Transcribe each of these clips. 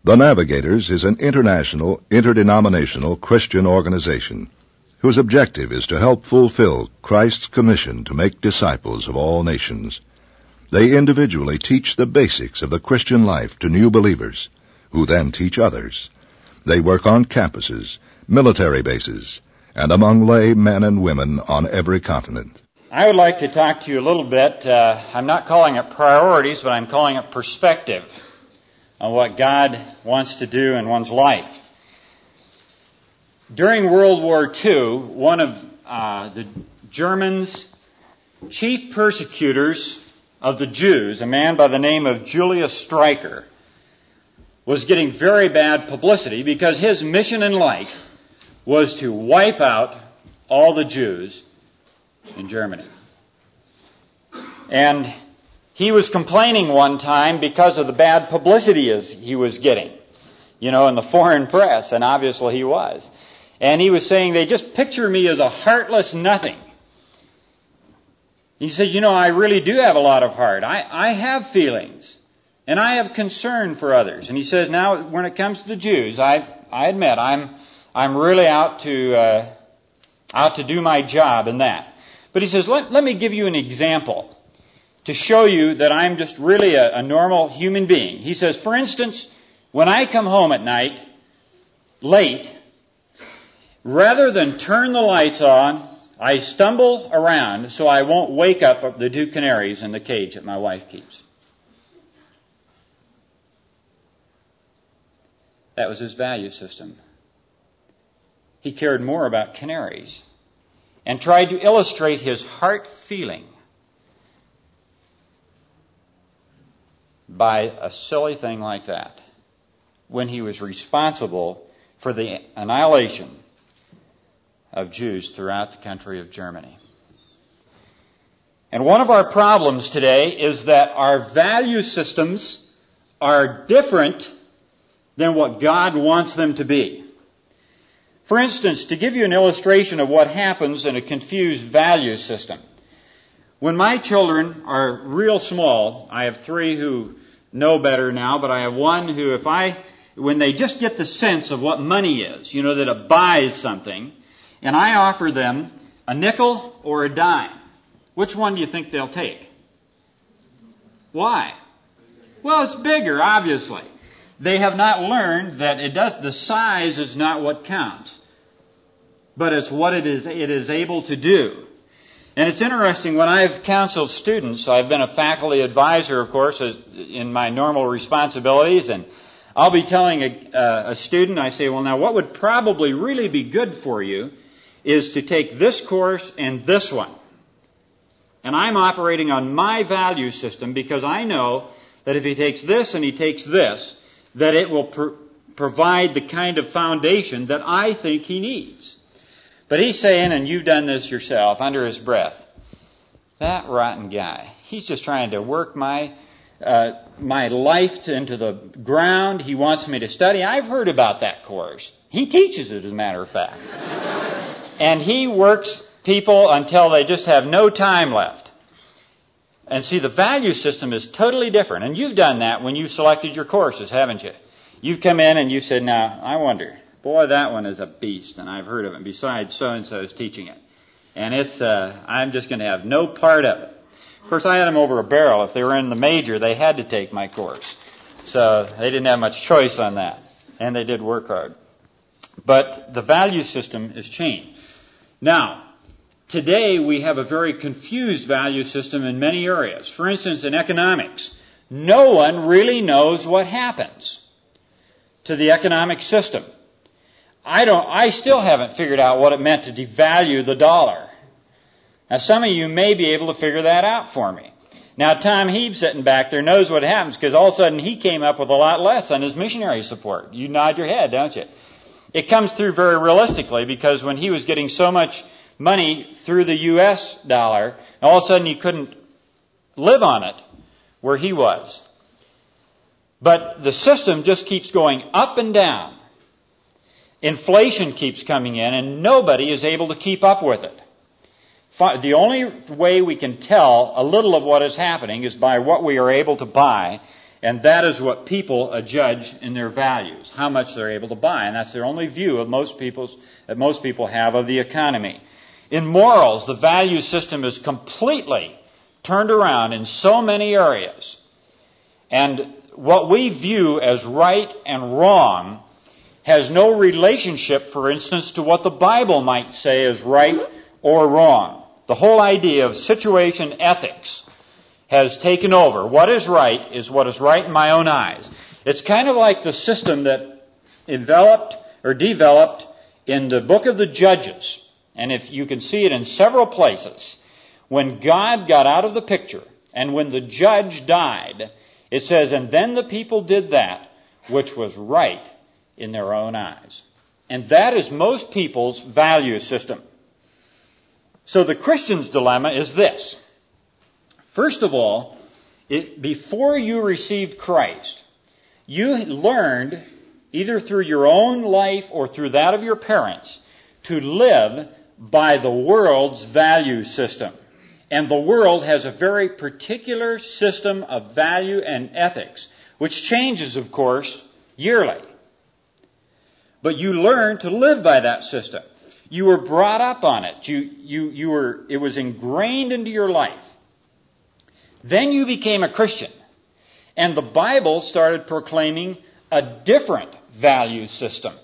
The Navigators is an international, interdenominational Christian organization whose objective is to help fulfill Christ's commission to make disciples of all nations. They individually teach the basics of the Christian life to new believers, who then teach others. They work on campuses, military bases, and among lay men and women on every continent. I would like to talk to you a little bit, I'm not calling it priorities, but I'm calling it perspective on what God wants to do in one's life. During World War II, one of the Germans' chief persecutors of the Jews, a man by the name of Julius Streicher, was getting very bad publicity because his mission in life was to wipe out all the Jews in Germany. And he was complaining one time because of the bad publicity he was getting, in the foreign press, and obviously he was. And he was saying, they just picture me as a heartless nothing. He said, I really do have a lot of heart. I have feelings, and I have concern for others. And he says, now, when it comes to the Jews, I admit I'm really out to do my job in that. But he says, let me give you an example to show you that I'm just really a normal human being. He says, for instance, when I come home at night, late, rather than turn the lights on, I stumble around so I won't wake up the two canaries in the cage that my wife keeps. That was his value system. He cared more about canaries and tried to illustrate his heart feeling by a silly thing like that when he was responsible for the annihilation of Jews throughout the country of Germany. And one of our problems today is that our value systems are different than what God wants them to be. For instance, to give you an illustration of what happens in a confused value system. When my children are real small, I have 3 who know better now, but I have one who when they just get the sense of what money is, that it buys something, and I offer them a nickel or a dime, which one do you think they'll take? Why? Well, it's bigger, obviously. They have not learned that the size is not what counts, but it's what it is able to do. And it's interesting, when I've counseled students, I've been a faculty advisor, of course, in my normal responsibilities, and I'll be telling a student, I say, well, now what would probably really be good for you is to take this course and this one. And I'm operating on my value system because I know that if he takes this and he takes this, that it will provide the kind of foundation that I think he needs. But he's saying, and you've done this yourself, under his breath, that rotten guy, he's just trying to work my life into the ground. He wants me to study. I've heard about that course. He teaches it, as a matter of fact. And he works people until they just have no time left. And see, the value system is totally different. And you've done that when you selected your courses, haven't you? You've come in and you said, now, I wonder, boy, that one is a beast, and I've heard of it. Besides, so-and-so is teaching it. And I'm just going to have no part of it. Of course, I had them over a barrel. If they were in the major, they had to take my course. So they didn't have much choice on that. And they did work hard. But the value system has changed. Now, today we have a very confused value system in many areas. For instance, in economics, no one really knows what happens to the economic system. I still haven't figured out what it meant to devalue the dollar. Now, some of you may be able to figure that out for me. Now, Tom Heeb sitting back there knows what happens because all of a sudden he came up with a lot less on his missionary support. You nod your head, don't you? It comes through very realistically because when he was getting so much money through the U.S. dollar, all of a sudden he couldn't live on it where he was. But the system just keeps going up and down. Inflation keeps coming in and nobody is able to keep up with it. The only way we can tell a little of what is happening is by what we are able to buy And that is what people judge in their values, how much they're able to buy. And that's their only view of that most people have of the economy. In morals, the value system is completely turned around in so many areas. And what we view as right and wrong has no relationship, for instance, to what the Bible might say is right or wrong. The whole idea of situation ethics has taken over. What is right is what is right in my own eyes. It's kind of like the system that developed in the book of the Judges. And if you can see it in several places. When God got out of the picture and when the judge died, it says, and then the people did that which was right in their own eyes. And that is most people's value system. So the Christian's dilemma is this. First of all, before you received Christ, you learned, either through your own life or through that of your parents, to live by the world's value system. And the world has a very particular system of value and ethics, which changes, of course, yearly. But you learn to live by that system. You were brought up on it. It was ingrained into your life. Then you became a Christian. And the Bible started proclaiming a different value system.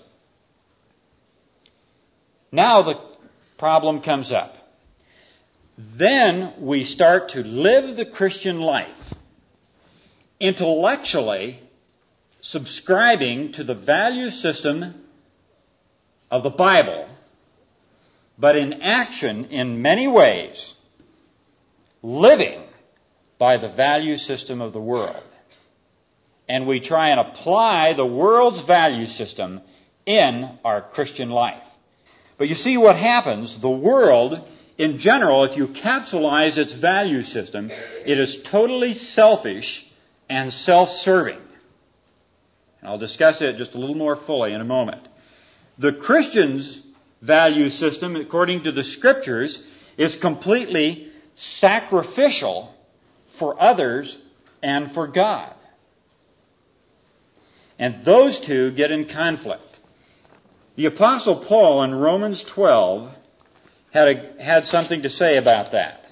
Now the problem comes up. Then we start to live the Christian life, intellectually subscribing to the value system of the Bible, but in action, in many ways, living by the value system of the world. And we try and apply the world's value system in our Christian life. But you see what happens, the world, in general, if you capsulize its value system, it is totally selfish and self-serving. And I'll discuss it just a little more fully in a moment. The Christian's value system, according to the Scriptures, is completely sacrificial for others and for God. And those two get in conflict. The Apostle Paul in Romans 12 had something to say about that.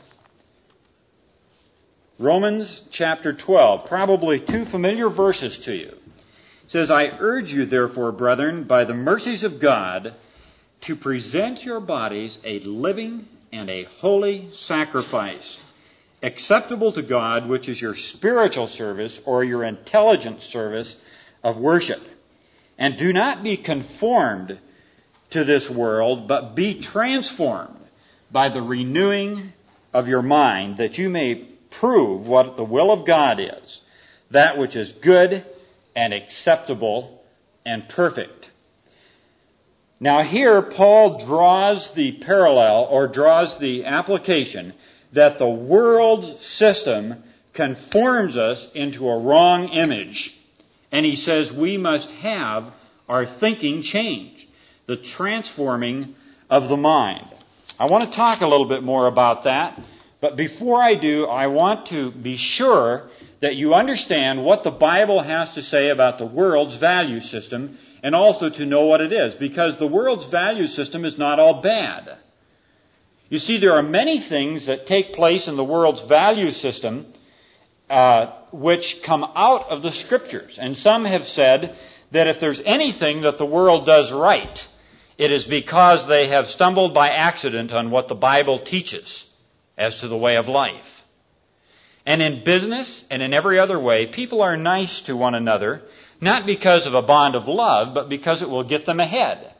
Romans chapter 12, probably two familiar verses to you. It says, I urge you, therefore, brethren, by the mercies of God, to present your bodies a living and a holy sacrifice, acceptable to God, which is your spiritual service or your intelligent service of worship. And do not be conformed to this world, but be transformed by the renewing of your mind, that you may prove what the will of God is, that which is good and acceptable and perfect. Now here Paul draws the parallel, or draws the application, that the world system conforms us into a wrong image. And he says we must have our thinking changed, the transforming of the mind. I want to talk a little bit more about that, but before I do, I want to be sure that you understand what the Bible has to say about the world's value system, and also to know what it is, because the world's value system is not all bad. You see, there are many things that take place in the world's value system which come out of the Scriptures. And some have said that if there's anything that the world does right, it is because they have stumbled by accident on what the Bible teaches as to the way of life. And in business and in every other way, people are nice to one another, not because of a bond of love, but because it will get them ahead.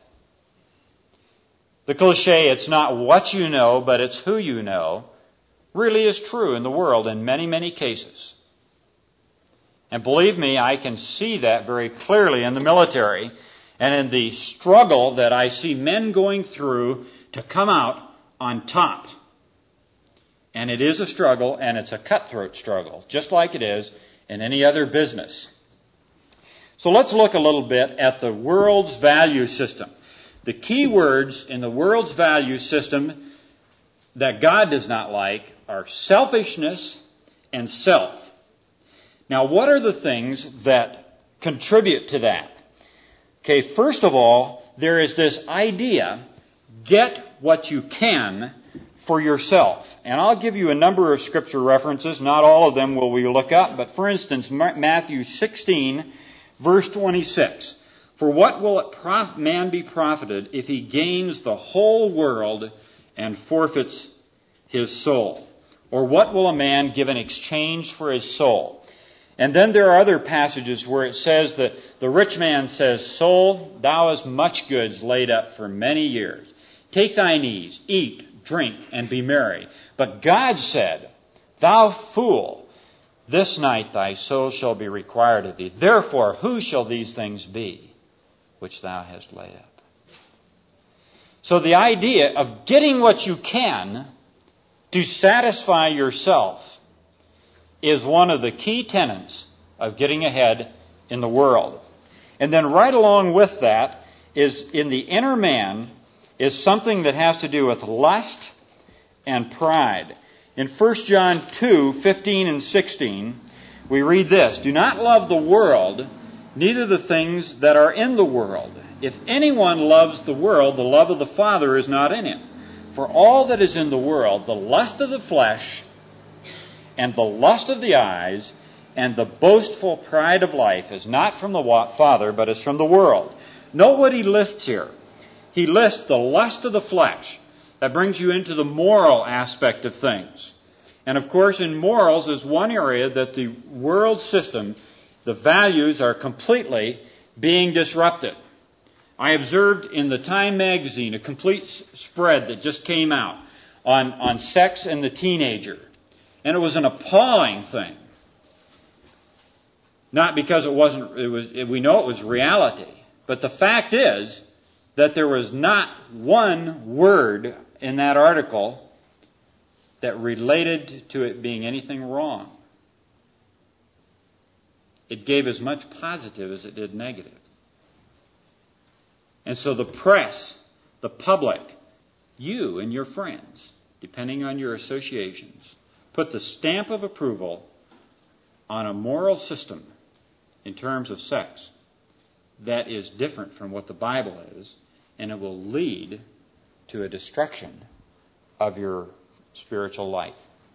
The cliche, it's not what you know, but it's who you know, really is true in the world in many, many cases. And believe me, I can see that very clearly in the military and in the struggle that I see men going through to come out on top. And it is a struggle, and it's a cutthroat struggle, just like it is in any other business. So let's look a little bit at the world's value system. The key words in the world's value system that God does not like are selfishness and self. Now, what are the things that contribute to that? Okay, first of all, there is this idea, get what you can for yourself. And I'll give you a number of scripture references. Not all of them will we look up, but for instance, Matthew 16, verse 26. For what will a man be profited if he gains the whole world and forfeits his soul? Or what will a man give in exchange for his soul? And then there are other passages where it says that the rich man says, Soul, thou hast much goods laid up for many years. Take thine ease, eat, drink, and be merry. But God said, Thou fool, this night thy soul shall be required of thee. Therefore, who shall these things be which thou hast laid up? So the idea of getting what you can to satisfy yourself is one of the key tenets of getting ahead in the world. And then right along with that is in the inner man is something that has to do with lust and pride. In 1 John 2, 15 and 16, we read this, Do not love the world, neither the things that are in the world. If anyone loves the world, the love of the Father is not in him. For all that is in the world, the lust of the flesh, and the lust of the eyes, and the boastful pride of life is not from the Father, but is from the world. Note what he lists here. He lists the lust of the flesh. That brings you into the moral aspect of things. And of course, in morals is one area that the world system, the values are completely being disrupted. I observed in the Time magazine a complete spread that just came out on sex and the teenager. And it was an appalling thing. Not because we know it was reality. But the fact is that there was not one word in that article that related to it being anything wrong. It gave as much positive as it did negative. And so the press, the public, you and your friends, depending on your associations, put the stamp of approval on a moral system in terms of sex that is different from what the Bible is, and it will lead to a destruction of your spiritual life.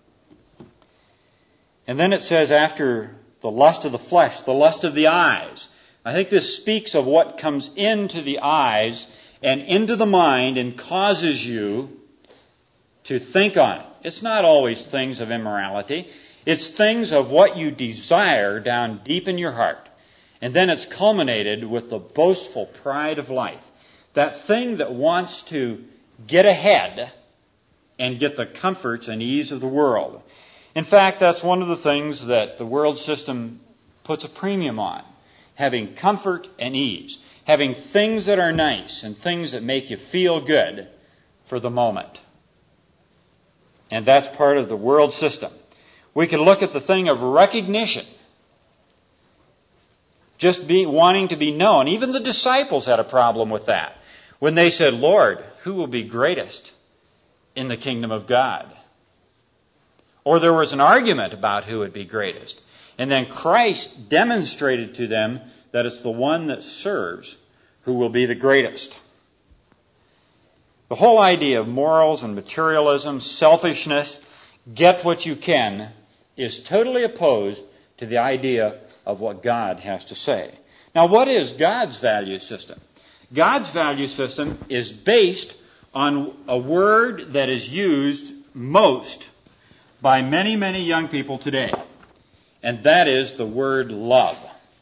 And then it says after the lust of the flesh, the lust of the eyes. I think this speaks of what comes into the eyes and into the mind and causes you to think on it. It's not always things of immorality. It's things of what you desire down deep in your heart. And then it's culminated with the boastful pride of life. That thing that wants to get ahead and get the comforts and ease of the world. In fact, that's one of the things that the world system puts a premium on. Having comfort and ease. Having things that are nice and things that make you feel good for the moment. And that's part of the world system. We can look at the thing of recognition. Just wanting to be known. Even the disciples had a problem with that. When they said, Lord, who will be greatest in the kingdom of God? Or there was an argument about who would be greatest. And then Christ demonstrated to them that it's the one that serves who will be the greatest. The whole idea of morals and materialism, selfishness, get what you can, is totally opposed to the idea of what God has to say. Now, what is God's value system? God's value system is based on a word that is used most by many, many young people today. And that is the word love.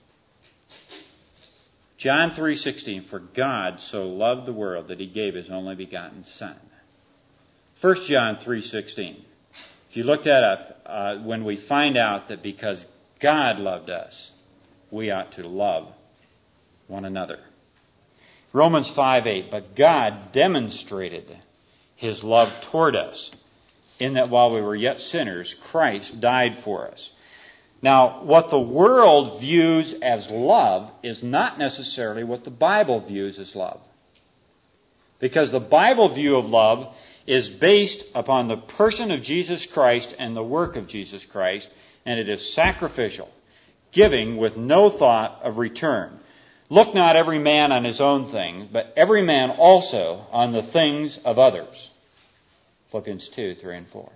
John 3:16, for God so loved the world that he gave his only begotten Son. 1 John 3:16. If you look that up, when we find out that because God loved us, we ought to love one another. Romans 5:8, but God demonstrated his love toward us in that while we were yet sinners, Christ died for us. Now, what the world views as love is not necessarily what the Bible views as love. Because the Bible view of love is based upon the person of Jesus Christ and the work of Jesus Christ, and it is sacrificial. giving with no thought of return. Look not every man on his own things, but every man also on the things of others. Philippians 2, 3, and 4.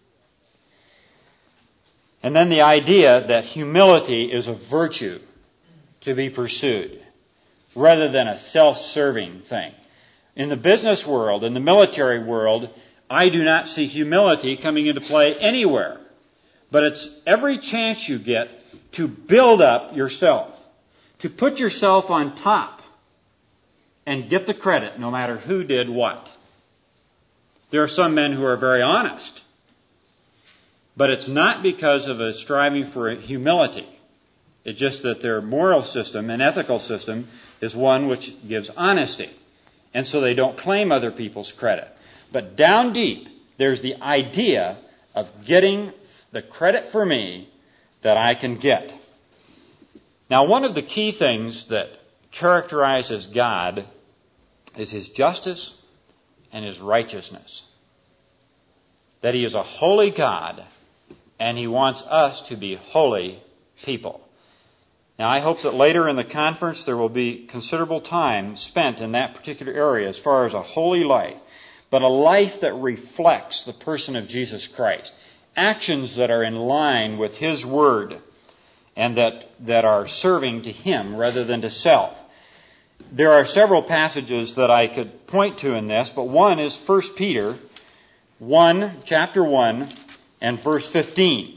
And then the idea that humility is a virtue to be pursued, rather than a self-serving thing. In the business world, in the military world, I do not see humility coming into play anywhere. But it's every chance you get to build up yourself, to put yourself on top and get the credit no matter who did what. There are some men who are very honest, but it's not because of a striving for humility. It's just that their moral system and ethical system is one which gives honesty. And so they don't claim other people's credit. But down deep, there's the idea of getting the credit for me that I can get. Now, one of the key things that characterizes God is His justice and His righteousness. That He is a holy God, and He wants us to be holy people. Now, I hope that later in the conference there will be considerable time spent in that particular area as far as a holy life, but a life that reflects the person of Jesus Christ. Actions that are in line with His Word and that are serving to Him rather than to self. There are several passages that I could point to in this, but one is 1 Peter 1, chapter 1, and verse 15.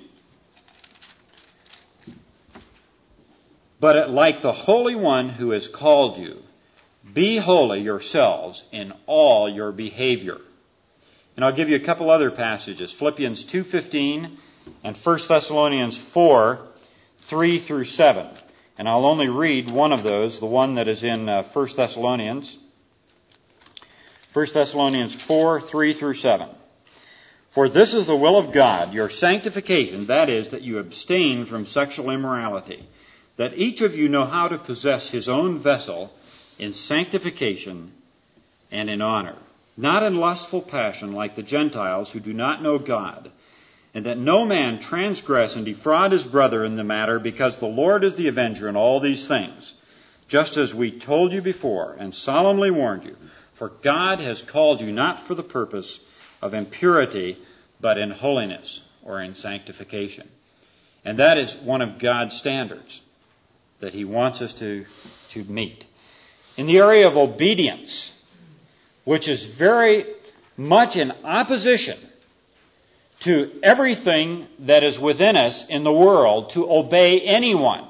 But like the Holy One who has called you, be holy yourselves in all your behavior. And I'll give you a couple other passages. Philippians 2:15 and 1 Thessalonians 4, 3 through 7. And I'll only read one of those, the one that is in 1 Thessalonians. 1 Thessalonians 4, 3 through 7. For this is the will of God, your sanctification, that is, that you abstain from sexual immorality, that each of you know how to possess his own vessel in sanctification and in honor, not in lustful passion like the Gentiles who do not know God, and that no man transgress and defraud his brother in the matter, because the Lord is the avenger in all these things, just as we told you before and solemnly warned you. For God has called you not for the purpose of impurity, but in holiness or in sanctification. And that is one of God's standards that He wants us to meet. In the area of obedience, which is very much in opposition to everything that is within us in the world, to obey anyone.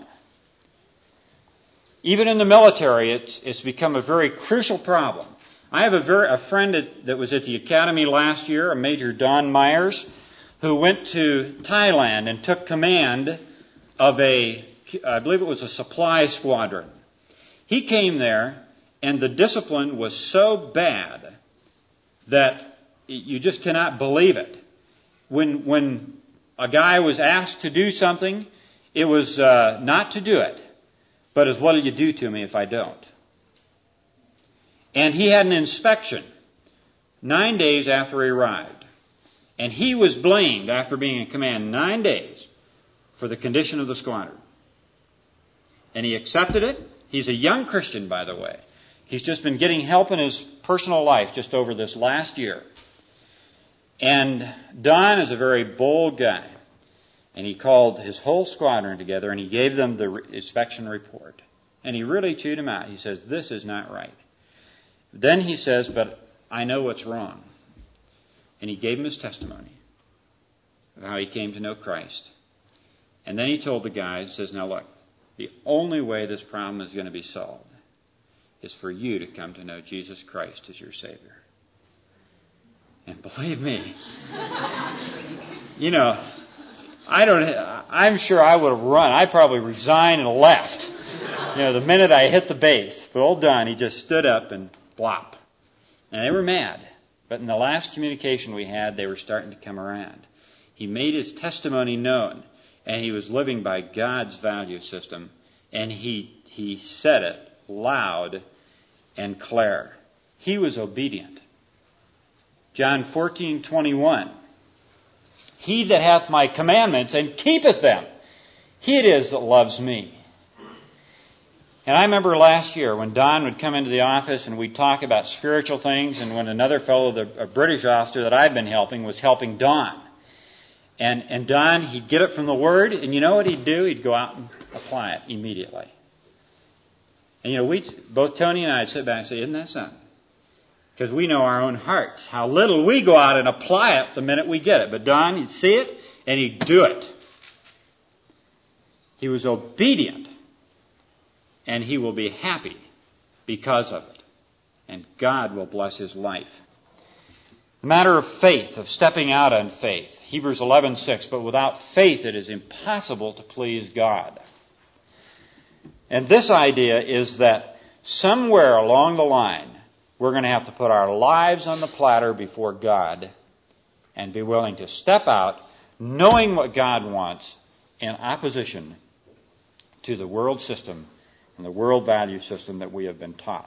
Even in the military, it's become a very crucial problem. I have a friend that was at the academy last year, a Major Don Myers, who went to Thailand and took command of I believe it was a supply squadron. He came there, and the discipline was so bad that you just cannot believe it. When a guy was asked to do something, it was not to do it, but as what will you do to me if I don't? And he had an inspection 9 days after he arrived. And he was blamed, after being in command 9 days, for the condition of the squadron. And he accepted it. He's a young Christian, by the way. He's just been getting help in his personal life just over this last year. And Don is a very bold guy. And he called his whole squadron together and he gave them the inspection report. And he really chewed him out. He says, this is not right. Then he says, but I know what's wrong. And he gave him his testimony of how he came to know Christ. And then he told the guys, says, now look, the only way this problem is going to be solved is for you to come to know Jesus Christ as your Savior. And believe me, I'm sure I would have run. I probably resigned and left, the minute I hit the base. But old Don, he just stood up and blop. And they were mad. But in the last communication we had, they were starting to come around. He made his testimony known, and he was living by God's value system, and he said it loud and clear. He was obedient. John 14:21. He that hath my commandments and keepeth them, He it is that loves me. And I remember last year when Don would come into the office and we'd talk about spiritual things, and when another fellow, a British officer that I'd been helping, was helping Don. And Don, he'd get it from the Word, and you know what he'd do? He'd go out and apply it immediately. And both Tony and I would sit back and say, isn't that something? Because we know our own hearts, how little we go out and apply it the minute we get it. But Don, he'd see it, and he'd do it. He was obedient, and he will be happy because of it. And God will bless his life. The matter of faith, of stepping out on faith. Hebrews 11:6, but without faith it is impossible to please God. And this idea is that somewhere along the line, we're going to have to put our lives on the platter before God and be willing to step out, knowing what God wants, in opposition to the world system and the world value system that we have been taught.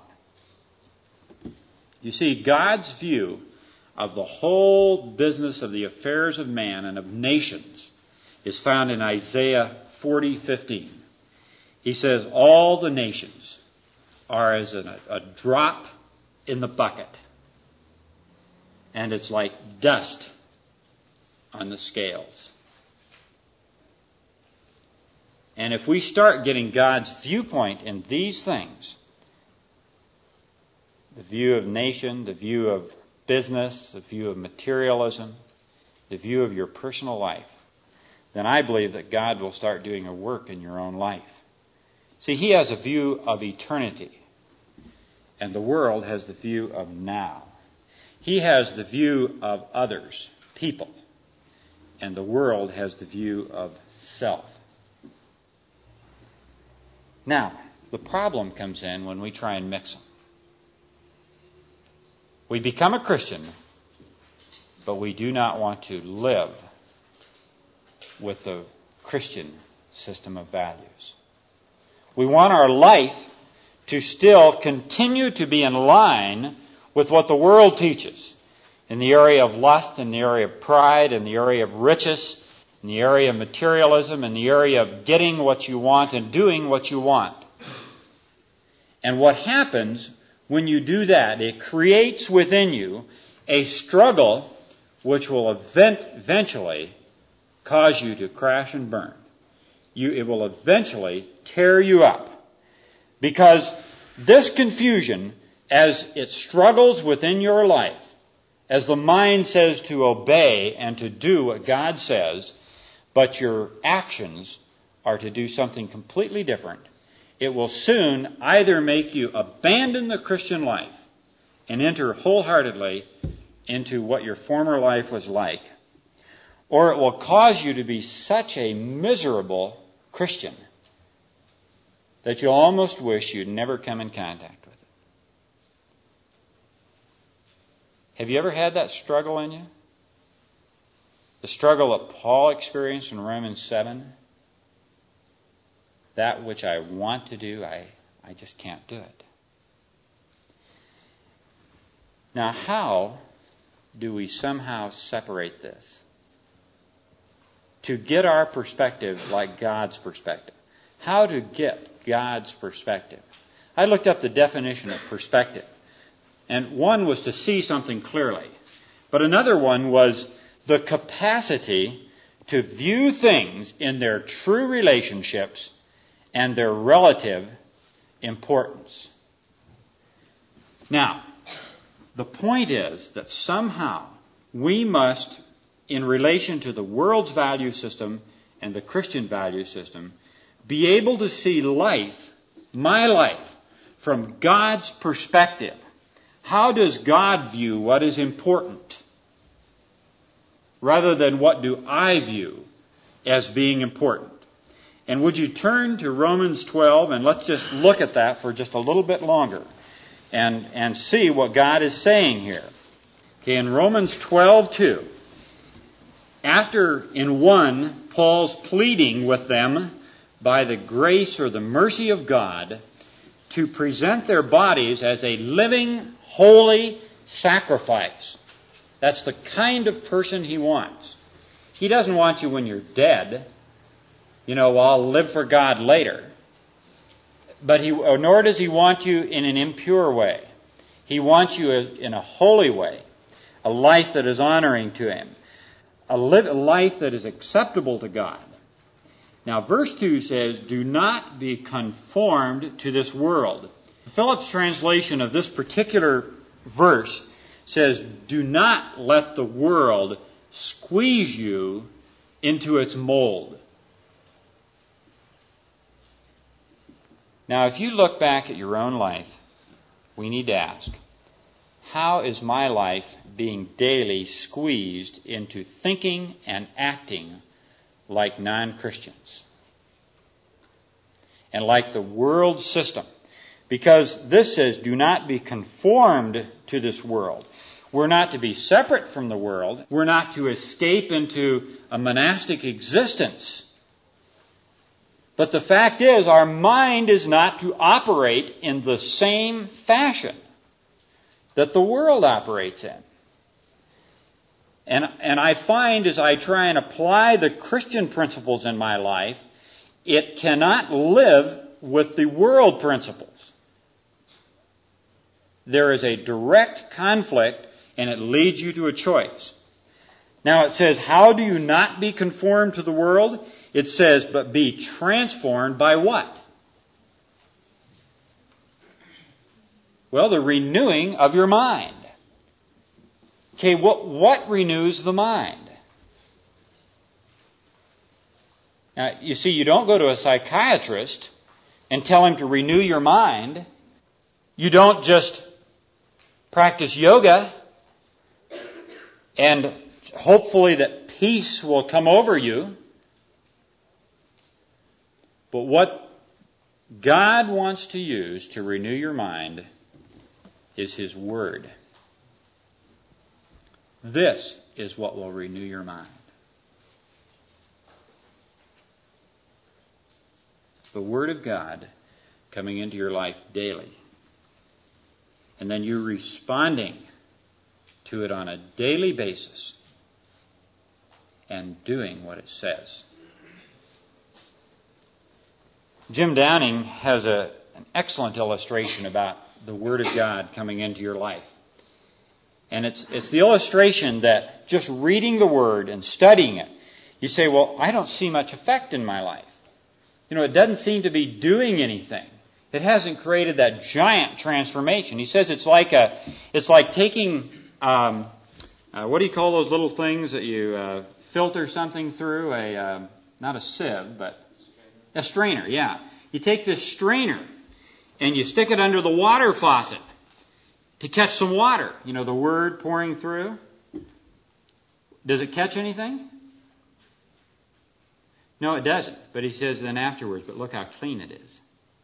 You see, God's view of the whole business of the affairs of man and of nations is found in Isaiah 40:15. He says, all the nations are as a drop in the bucket, and it's like dust on the scales. And if we start getting God's viewpoint in these things, the view of nation, the view of business, the view of materialism, the view of your personal life, then I believe that God will start doing a work in your own life. See, he has a view of eternity, and the world has the view of now. He has the view of others, people, and the world has the view of self. Now, the problem comes in when we try and mix them. We become a Christian, but we do not want to live with the Christian system of values. We want our life to still continue to be in line with what the world teaches in the area of lust, in the area of pride, in the area of riches, in the area of materialism, in the area of getting what you want and doing what you want. And what happens when you do that, it creates within you a struggle which will eventually cause you to crash and burn. It will eventually tear you up. Because this confusion, as it struggles within your life, as the mind says to obey and to do what God says, but your actions are to do something completely different, it will soon either make you abandon the Christian life and enter wholeheartedly into what your former life was like, or it will cause you to be such a miserable Christian that you'll almost wish you'd never come in contact with it. Have you ever had that struggle in you? The struggle that Paul experienced in Romans 7? That which I want to do, I just can't do it. Now, how do we somehow separate this? To get our perspective like God's perspective. How to get God's perspective. I looked up the definition of perspective. And one was to see something clearly. But another one was the capacity to view things in their true relationships and their relative importance. Now, the point is that somehow we must, in relation to the world's value system and the Christian value system, be able to see life, my life, from God's perspective. How does God view what is important? Rather than what do I view as being important? And would you turn to Romans 12 and let's just look at that for just a little bit longer and see what God is saying here. Okay, in Romans 12:2, after in 1, Paul's pleading with them by the grace or the mercy of God to present their bodies as a living, holy sacrifice. That's the kind of person he wants. He doesn't want you when you're dead. I'll live for God later. But nor does He want you in an impure way. He wants you in a holy way, a life that is honoring to Him, a life that is acceptable to God. Now, verse 2 says, do not be conformed to this world. Phillips' translation of this particular verse says, do not let the world squeeze you into its mold. Now, if you look back at your own life, we need to ask, how is my life being daily squeezed into thinking and acting like non-Christians and like the world system? Because this says, do not be conformed to this world. We're not to be separate from the world. We're not to escape into a monastic existence. But the fact is, our mind is not to operate in the same fashion that the world operates in. And I find as I try and apply the Christian principles in my life, it cannot live with the world principles. There is a direct conflict, and it leads you to a choice. Now it says, how do you not be conformed to the world? It says, but be transformed by what? Well, the renewing of your mind. Okay, what renews the mind? Now, you see, you don't go to a psychiatrist and tell him to renew your mind. You don't just practice yoga and hopefully that peace will come over you. But what God wants to use to renew your mind is His Word. This is what will renew your mind. The Word of God coming into your life daily. And then you responding to it on a daily basis and doing what it says. Jim Downing has an excellent illustration about the Word of God coming into your life. And it's the illustration that just reading the Word and studying it, you say, well, I don't see much effect in my life. It doesn't seem to be doing anything. It hasn't created that giant transformation. He says it's like taking, what do you call those little things that you filter something through? Not a sieve, but a strainer, yeah. You take this strainer and you stick it under the water faucet to catch some water. The Word pouring through. Does it catch anything? No, it doesn't. But he says then afterwards, but look how clean it is.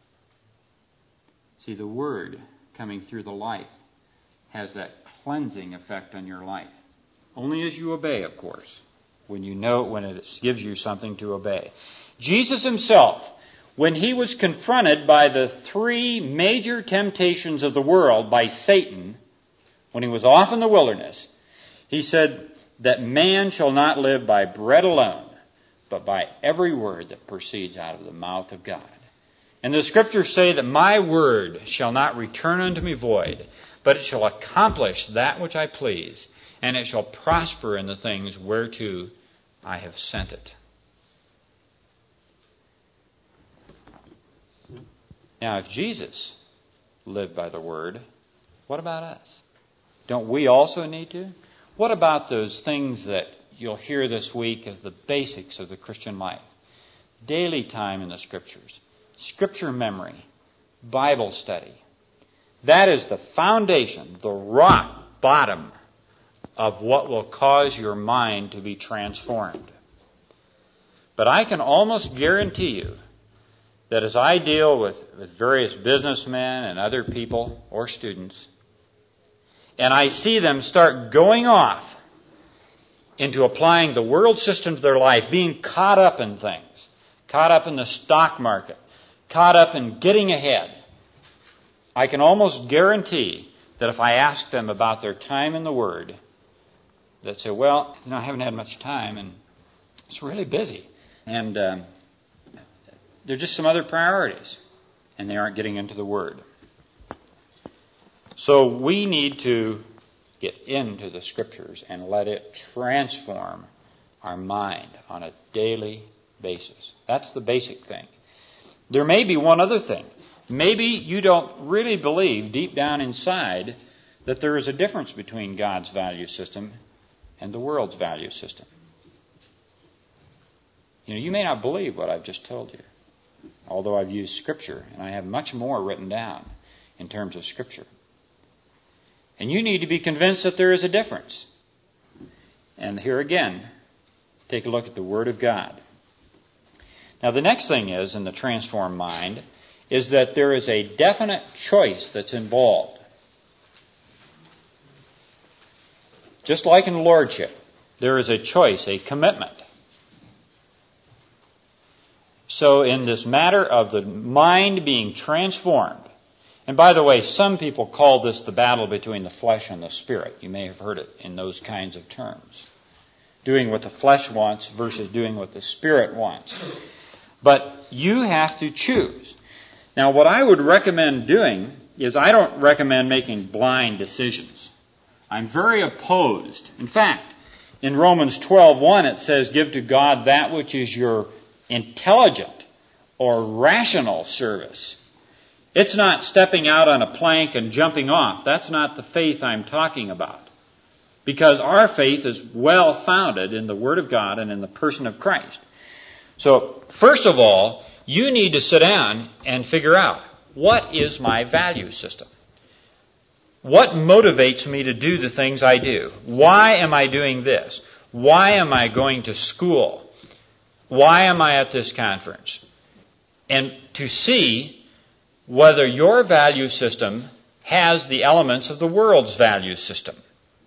See, the Word coming through the life has that cleansing effect on your life. Only as you obey, of course, when it gives you something to obey. Jesus Himself, when He was confronted by the three major temptations of the world by Satan, when He was off in the wilderness, He said that man shall not live by bread alone, but by every word that proceeds out of the mouth of God. And the Scriptures say that my word shall not return unto me void, but it shall accomplish that which I please, and it shall prosper in the things whereto I have sent it. Now, if Jesus lived by the Word, what about us? Don't we also need to? What about those things that you'll hear this week as the basics of the Christian life? Daily time in the Scriptures, Scripture memory, Bible study. That is the foundation, the rock bottom of what will cause your mind to be transformed. But I can almost guarantee you that as I deal with various businessmen and other people or students, and I see them start going off into applying the world system to their life, being caught up in things, caught up in the stock market, caught up in getting ahead, I can almost guarantee that if I ask them about their time in the Word, they'd say, well, I haven't had much time and it's really busy. And They're just some other priorities, and they aren't getting into the Word. So we need to get into the Scriptures and let it transform our mind on a daily basis. That's the basic thing. There may be one other thing. Maybe you don't really believe deep down inside that there is a difference between God's value system and the world's value system. You may not believe what I've just told you, although I've used Scripture, and I have much more written down in terms of Scripture. And you need to be convinced that there is a difference. And here again, take a look at the Word of God. Now the next thing is, in the transformed mind, is that there is a definite choice that's involved. Just like in lordship, there is a choice, a commitment. So in this matter of the mind being transformed, and by the way, some people call this the battle between the flesh and the spirit. You may have heard it in those kinds of terms. Doing what the flesh wants versus doing what the spirit wants. But you have to choose. Now, what I would recommend doing is I don't recommend making blind decisions. I'm very opposed. In fact, in Romans 12:1 it says, give to God that which is your intelligent or rational service. It's not stepping out on a plank and jumping off. That's not the faith I'm talking about. Because our faith is well founded in the Word of God and in the person of Christ. So, first of all, you need to sit down and figure out, what is my value system? What motivates me to do the things I do? Why am I doing this? Why am I going to school? Why am I at this conference? And to see whether your value system has the elements of the world's value system.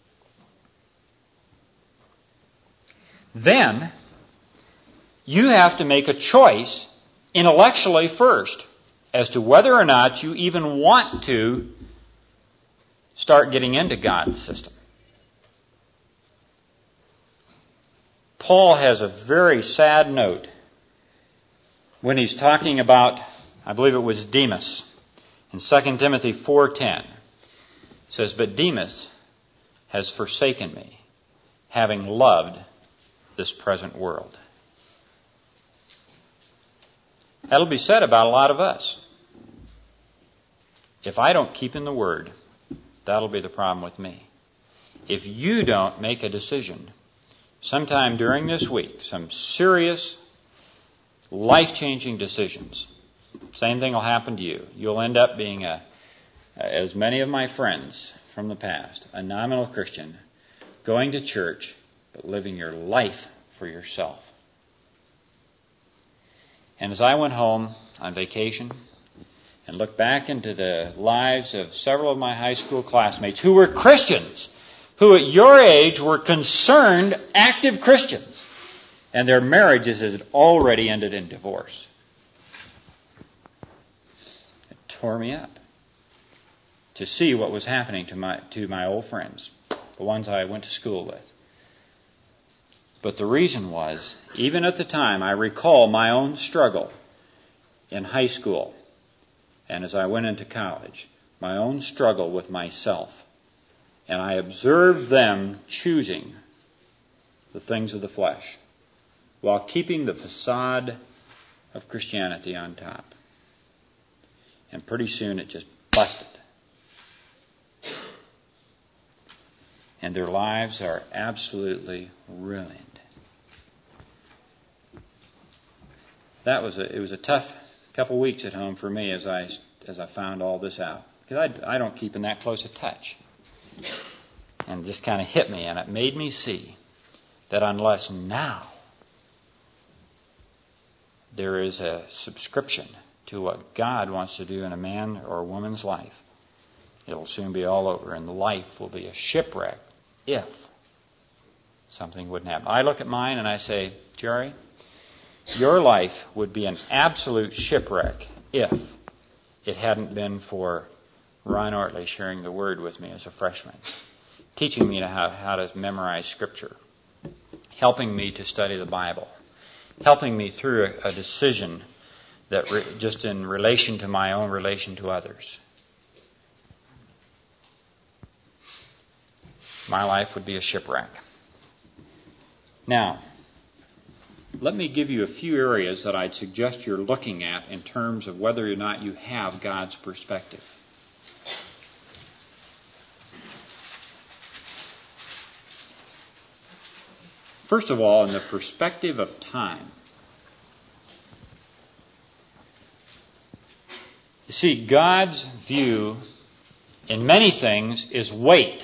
Then, you have to make a choice intellectually first as to whether or not you even want to start getting into God's system. Paul has a very sad note when he's talking about, I believe it was Demas, in 2 Timothy 4:10. It says, but Demas has forsaken me, having loved this present world. That'll be said about a lot of us. If I don't keep in the Word, that'll be the problem with me. If you don't make a decision sometime during this week, some serious, life-changing decisions, same thing will happen to you. You'll end up being, as many of my friends from the past, a nominal Christian, going to church, but living your life for yourself. And as I went home on vacation and looked back into the lives of several of my high school classmates who were Christians, who at your age were concerned, active Christians, and their marriages had already ended in divorce. It tore me up to see what was happening to my old friends, the ones I went to school with. But the reason was, even at the time, I recall my own struggle in high school and as I went into college, my own struggle with myself. And I observed them choosing the things of the flesh while keeping the facade of Christianity on top. And pretty soon it just busted. And their lives are absolutely ruined. It was a tough couple of weeks at home for me as I found all this out. Because I don't keep in that close a touch. And it just kind of hit me, and it made me see that unless now there is a subscription to what God wants to do in a man or a woman's life, it'll soon be all over, and the life will be a shipwreck if something wouldn't happen. I look at mine and I say, Jerry, your life would be an absolute shipwreck if it hadn't been for Ron Ortley sharing the Word with me as a freshman, teaching me how to memorize Scripture, helping me to study the Bible, helping me through a decision just in relation to my own relation to others, my life would be a shipwreck. Now, let me give you a few areas that I'd suggest you're looking at in terms of whether or not you have God's perspective. First of all, in the perspective of time. You see, God's view in many things is weight.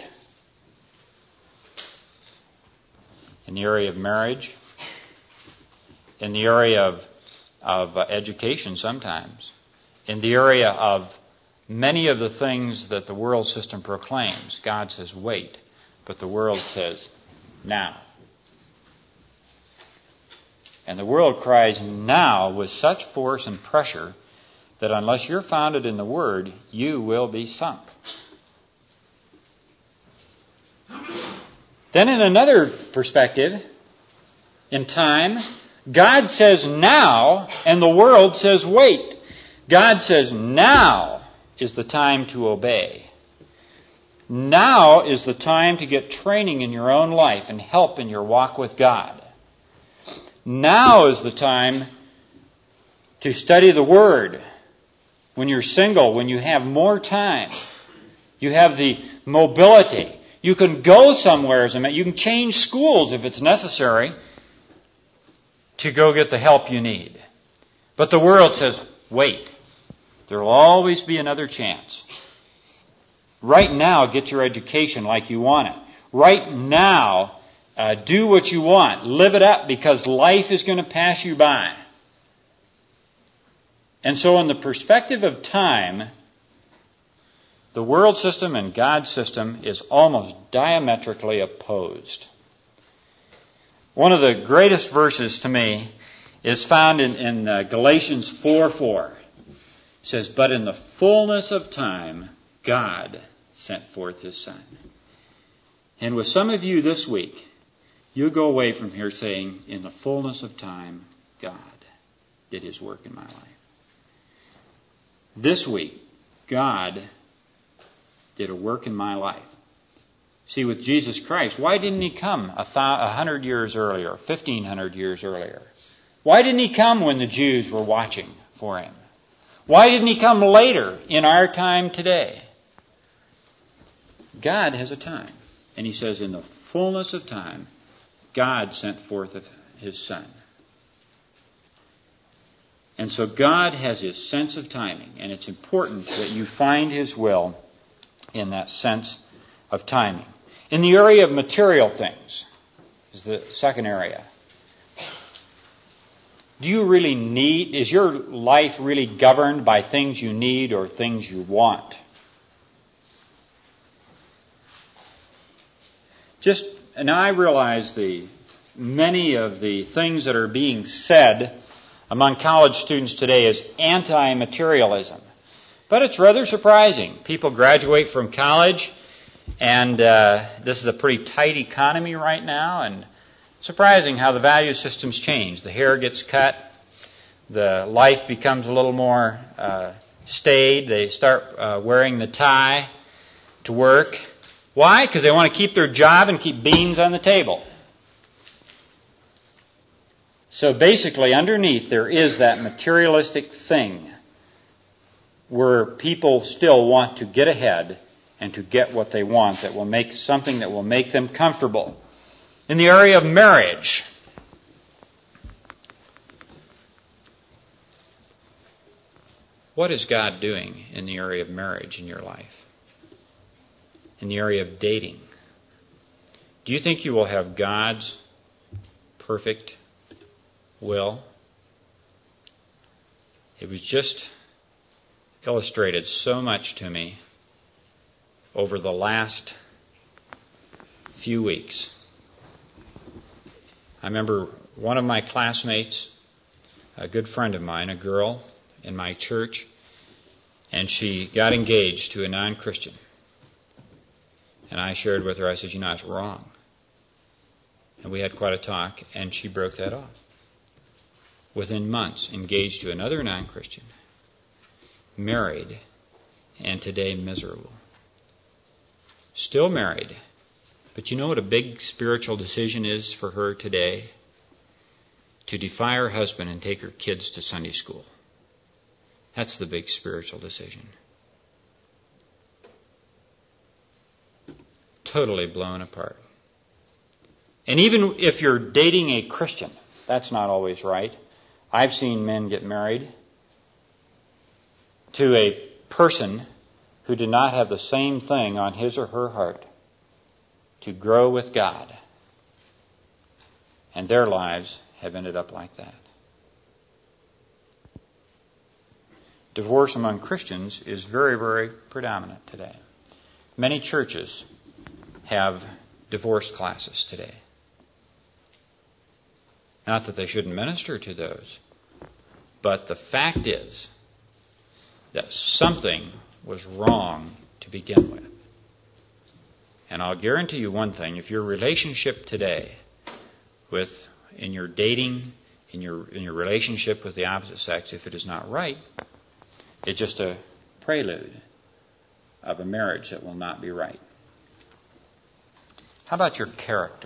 In the area of marriage, in the area of education sometimes, in the area of many of the things that the world system proclaims, God says wait, but the world says now. And the world cries now with such force and pressure that unless you're founded in the Word, you will be sunk. Then in another perspective, in time, God says now, and the world says wait. God says now is the time to obey. Now is the time to get training in your own life and help in your walk with God. Now is the time to study the Word. When you're single, when you have more time, you have the mobility. You can go somewhere. You can change schools if it's necessary to go get the help you need. But the world says, wait. There will always be another chance. Right now, get your education like you want it. Right now, do what you want. Live it up because life is going to pass you by. And so in the perspective of time, the world system and God's system is almost diametrically opposed. One of the greatest verses to me is found in Galatians 4:4. It says, "But in the fullness of time, God sent forth His Son." And with some of you this week, you go away from here saying, in the fullness of time, God did His work in my life. This week, God did a work in my life. See, with Jesus Christ, why didn't He come 100 years earlier, 1,500 years earlier? Why didn't He come when the Jews were watching for Him? Why didn't He come later in our time today? God has a time. And He says, in the fullness of time, God sent forth His Son. And so God has His sense of timing, and it's important that you find His will in that sense of timing. In the area of material things is the second area. Do you really need, is your life really governed by things you need or things you want? And I realize many of the things that are being said among college students today is anti-materialism. But it's rather surprising. People graduate from college, and this is a pretty tight economy right now, and surprising how the value systems change. The hair gets cut, the life becomes a little more staid. They start wearing the tie to work. Why? Because they want to keep their job and keep beans on the table. So basically, underneath there is that materialistic thing where people still want to get ahead and to get what they want that will make something that will make them comfortable. In the area of marriage, what is God doing in the area of marriage in your life? In the area of dating? Do you think you will have God's perfect will? It was just illustrated so much to me over the last few weeks. I remember one of my classmates, a good friend of mine, a girl in my church, and she got engaged to a non-Christian. And I shared with her, I said, it's wrong. And we had quite a talk, and she broke that off. within months, engaged to another non-Christian, married, and today miserable. Still married, but you know what a big spiritual decision is for her today? To defy her husband and take her kids to Sunday school. That's the big spiritual decision. Totally blown apart. And even if you're dating a Christian, that's not always right. I've seen men get married to a person who did not have the same thing on his or her heart to grow with God. And their lives have ended up like that. Divorce among Christians is very, very predominant today. Many churches have divorce classes today. Not that they shouldn't minister to those, but the fact is that something was wrong to begin with. And I'll guarantee you one thing, if your relationship today in your dating, in your relationship with the opposite sex, if it is not right, it's just a prelude of a marriage that will not be right. How about your character?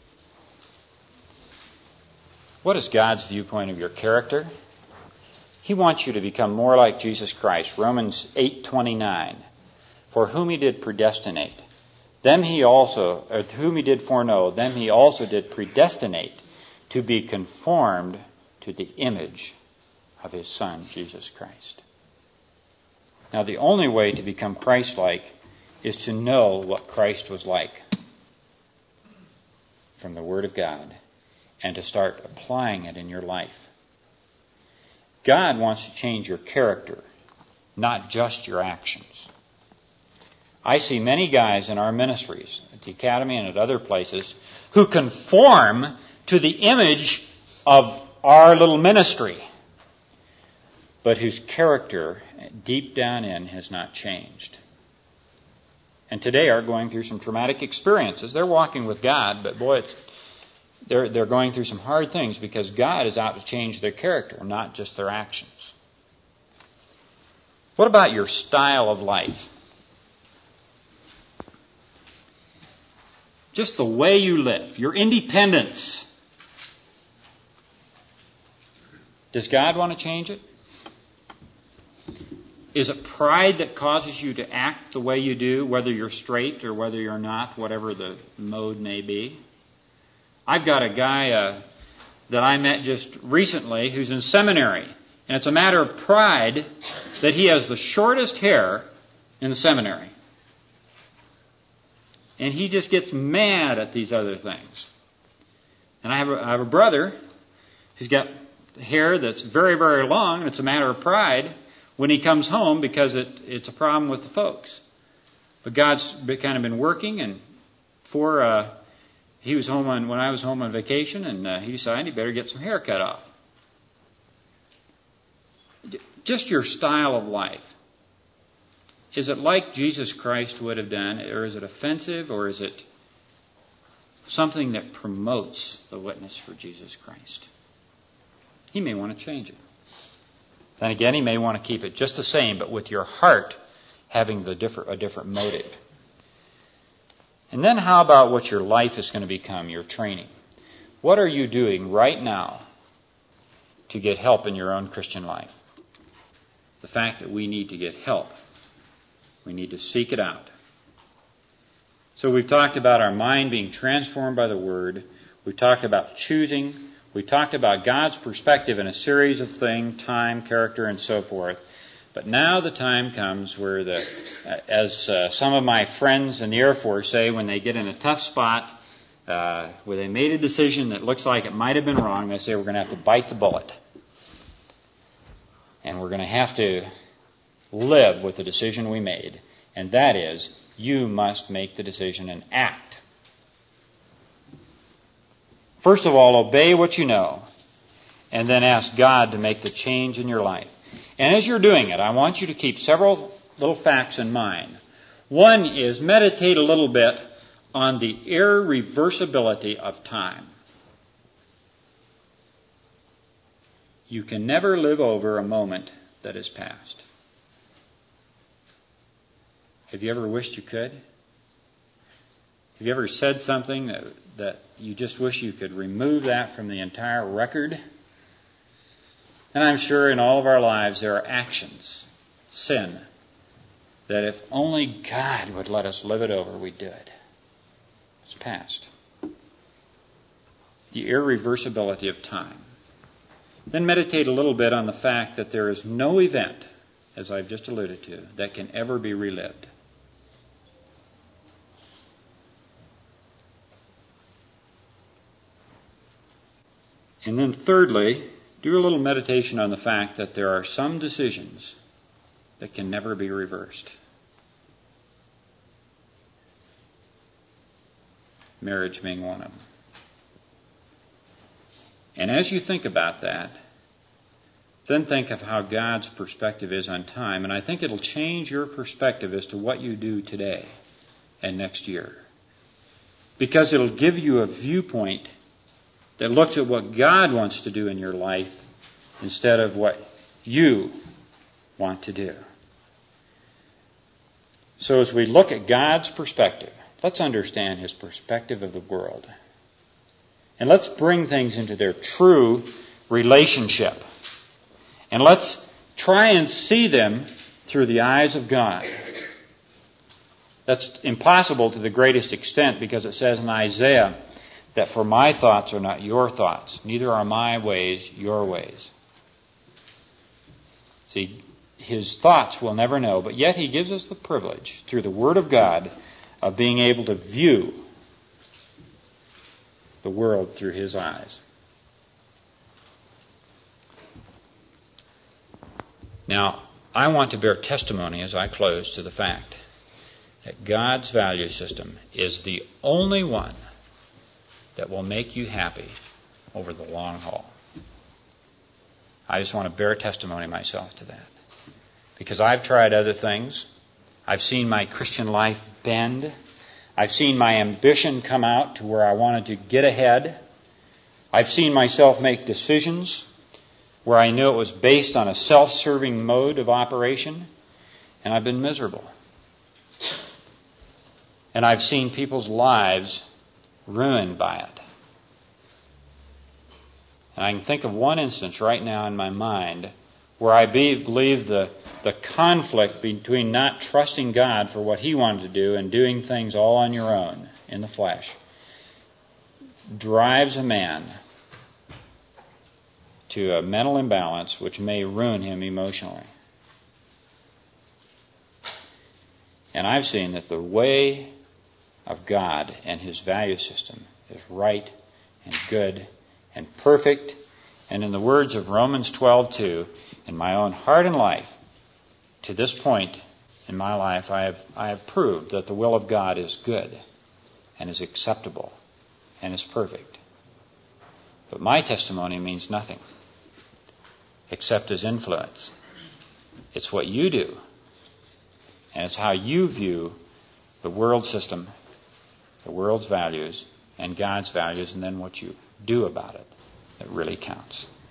What is God's viewpoint of your character? He wants you to become more like Jesus Christ. Romans 8:29. For whom he did predestinate, whom he did foreknow, them he also did predestinate to be conformed to the image of his Son, Jesus Christ. Now, the only way to become Christ-like is to know what Christ was like from the Word of God and to start applying it in your life. God wants to change your character, not just your actions. I see many guys in our ministries, at the academy and at other places, who conform to the image of our little ministry, but whose character deep down in has not changed. And today are going through some traumatic experiences. They're walking with God, but boy, they're going through some hard things because God is out to change their character, not just their actions. What about your style of life? Just the way you live, your independence. Does God want to change it? Is it pride that causes you to act the way you do, whether you're straight or whether you're not, whatever the mode may be? I've got a guy that I met just recently who's in seminary, and it's a matter of pride that he has the shortest hair in the seminary. And he just gets mad at these other things. And I have a brother who's got hair that's very, very long, and it's a matter of pride when he comes home because it's a problem with the folks. But God's kind of been working, and he was home when I was home on vacation, and he decided he better get some hair cut off. Just your style of life. Is it like Jesus Christ would have done, or is it offensive, or is it something that promotes the witness for Jesus Christ? He may want to change it. Then again, he may want to keep it just the same, but with your heart having a different motive. And then how about what your life is going to become, your training? What are you doing right now to get help in your own Christian life? The fact that we need to get help. We need to seek it out. So we've talked about our mind being transformed by the Word. We've talked about choosing. We've talked about God's perspective in a series of things, time, character, and so forth. But now the time comes where as some of my friends in the Air Force say, when they get in a tough spot, where they made a decision that looks like it might have been wrong, they say we're going to have to bite the bullet. And we're going to have to live with the decision we made. And that is, you must make the decision and act. First of all, obey what you know, and then ask God to make the change in your life. And as you're doing it, I want you to keep several little facts in mind. One is meditate a little bit on the irreversibility of time. You can never live over a moment that is past. Have you ever wished you could? Have you ever said something that you just wish you could remove that from the entire record? And I'm sure in all of our lives there are actions, sin, that if only God would let us live it over, we'd do it. It's past. The irreversibility of time. Then meditate a little bit on the fact that there is no event, as I've just alluded to, that can ever be relived. And then thirdly, do a little meditation on the fact that there are some decisions that can never be reversed. Marriage being one of them. And as you think about that, then think of how God's perspective is on time. And I think it'll change your perspective as to what you do today and next year. Because it'll give you a viewpoint that looks at what God wants to do in your life instead of what you want to do. So as we look at God's perspective, let's understand His perspective of the world. And let's bring things into their true relationship. And let's try and see them through the eyes of God. That's impossible to the greatest extent because it says in Isaiah that for my thoughts are not your thoughts, neither are my ways your ways. See, His thoughts we'll never know, but yet He gives us the privilege through the Word of God of being able to view the world through His eyes. Now, I want to bear testimony as I close to the fact that God's value system is the only one that will make you happy over the long haul. I just want to bear testimony myself to that. Because I've tried other things. I've seen my Christian life bend. I've seen my ambition come out to where I wanted to get ahead. I've seen myself make decisions where I knew it was based on a self-serving mode of operation, and I've been miserable. And I've seen people's lives ruined by it. And I can think of one instance right now in my mind where I believe the conflict between not trusting God for what He wanted to do and doing things all on your own in the flesh drives a man to a mental imbalance which may ruin him emotionally. And I've seen that the way of God and His value system is right and good and perfect. And in the words of Romans 12:2, in my own heart and life, to this point in my life, I have proved that the will of God is good and is acceptable and is perfect. But my testimony means nothing except as influence. It's what you do, and it's how you view the world system, the world's values, and God's values, and then what you do about it that really counts.